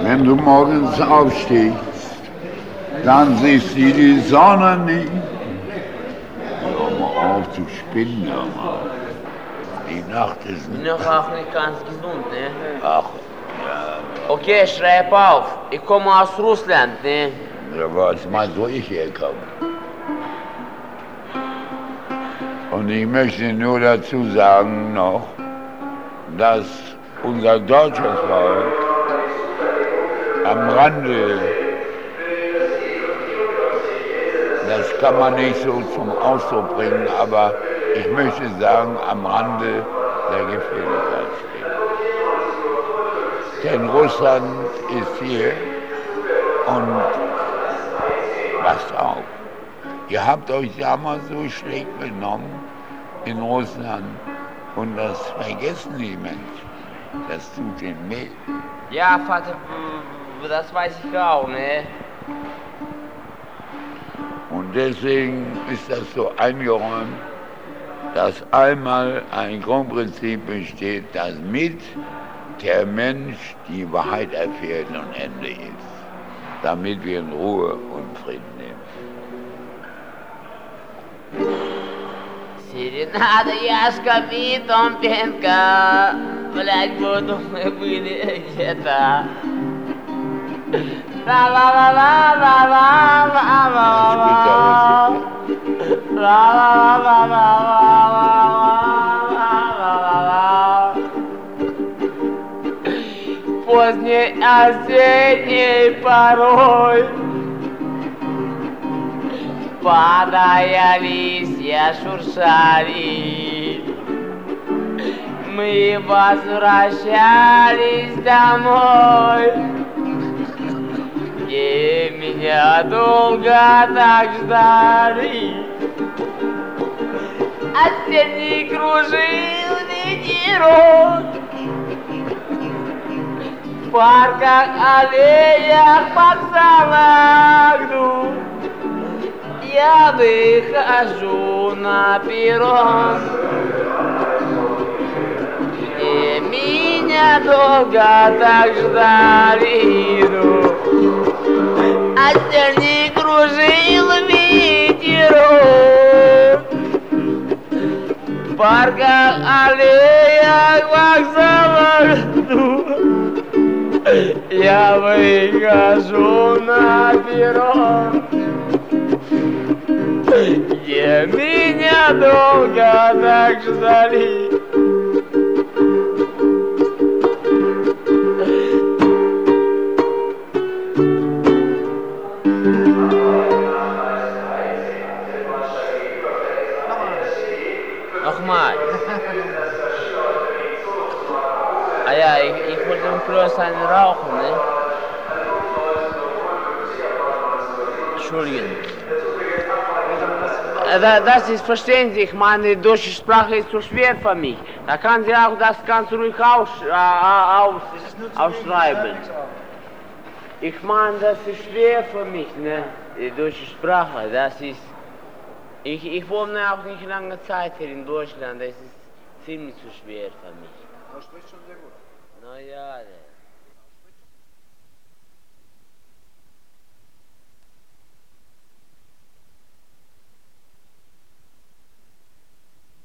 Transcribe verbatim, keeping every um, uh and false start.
Wenn du morgens aufstehst, dann siehst du die Sonne nicht. Hör mal auf zu spinnen, hör mal. Die Nacht ist nicht... Noch auch nicht ganz gesund, ne? Ach, ja. Okay, schreib auf. Ich komme aus Russland, ne? Ja, was meinst du, wo ich herkomme? Und ich möchte nur dazu sagen noch, dass unser deutsches Volk am Rande, das kann man nicht so zum Ausdruck bringen, aber ich möchte sagen, am Rande der Gefährlichkeit steht. Denn Russland ist hier und passt auf. Ihr habt euch damals so schlecht benommen in Russland und das vergessen die Menschen. Das tut ihnen weh. Ja, Vater, das weiß ich auch, ne? Und deswegen ist das so eingeräumt, dass einmal ein Grundprinzip besteht, dass mit der Mensch die Wahrheit erfährt und Ende ist, damit wir in Ruhe und Frieden nehmen. Серенада Яшка Витом Пенка, блять, буду мы были где-то. La la la la la la la la la la la la. Поздней осенней порой, падая листья шуршали, мы возвращались домой, где меня долго так ждали. Осенний кружил ветерок, в парках, аллеях, вокзалах гну. Я выхожу на перрон, где меня долго так ждали. Осенний кружил ветерок, в парках, аллеях, вокзалах. Я выхожу на перрон, где меня долго так ждали. Nochmal. Ah ja, ich, ich wollte im Kurs einen rauchen, ne? Entschuldigen. Das ist verständlich, meine deutsche Sprache ist zu schwer für mich. Da kann sie auch das ganz ruhig aus, äh, aus, ausschreiben. Ich meine, das ist schwer für mich, ne? Die deutsche Sprache, das ist... Ich, ich wohne auch nicht lange Zeit hier in Deutschland, das ist ziemlich zu schwer für mich. Du sprichst schon sehr gut. Na ja,